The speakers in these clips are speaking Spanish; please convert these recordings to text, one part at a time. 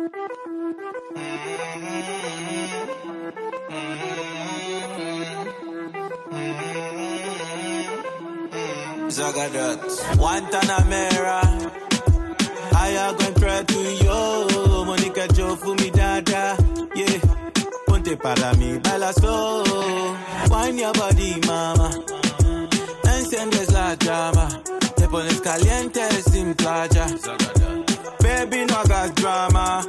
Zagadat, Guantanamera. I go and pray to you, Monica Joe for me dada, yeah. Ponte para mí, baila slow, wine your body, mama. Enciendes la llama, te pones caliente sin playa. Baby, no hagas drama.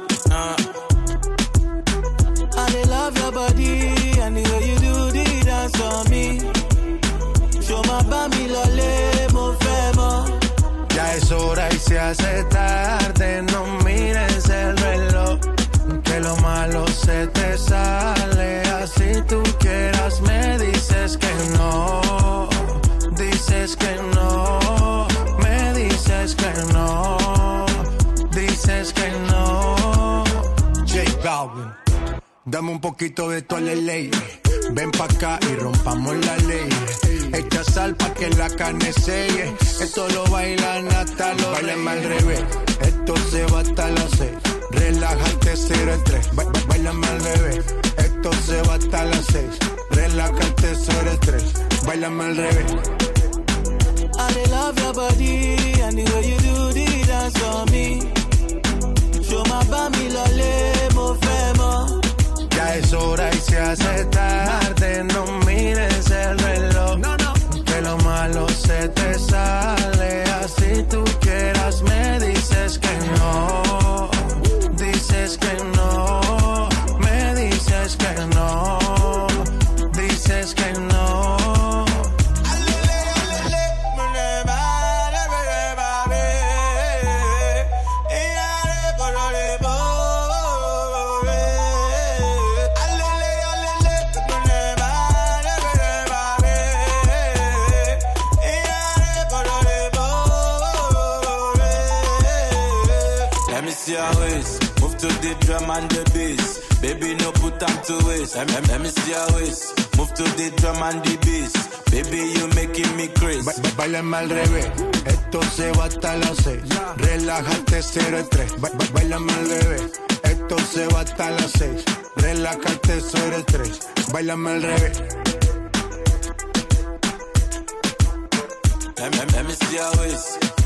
I love your body, and the way you do the dance for me. Show my bami lole, mo femo. Ya es hora y se hace tarde, no mires el reloj, que lo malo se te sale, así tú quieras me dices que no, dices que no, me dices que no, dices que no. J Balvin, dame un poquito de tu ley, ven pa' acá y rompamos la ley. Echa sal pa' que la carne selle. Esto lo bailan hasta los bailan al revés. Esto se va hasta las 6. Relájate 0 en 3. Báilame al revés. Esto se va hasta las 6. Relájate 0 en 3. Báilame al revés. I love your body and the way you do the dance for me. Show my bami lole, mo femo. Ya es hora y se hace tarde, no mires el reloj, que lo malo se te sale, así tú quieras me dices que no, dices que no, me dices que no, dices que no. Move to the drum and the bass. Baby, no put time to waste. Let me see your waist. Move to the drum and the bass. Baby, you making me crazy. Báilame al revés. Esto se va hasta las 6. Relájate 0 en 3. Báilame al revés. Esto se va hasta las 6. Relájate 0 en 3. Báilame al revés. Let me see your waist.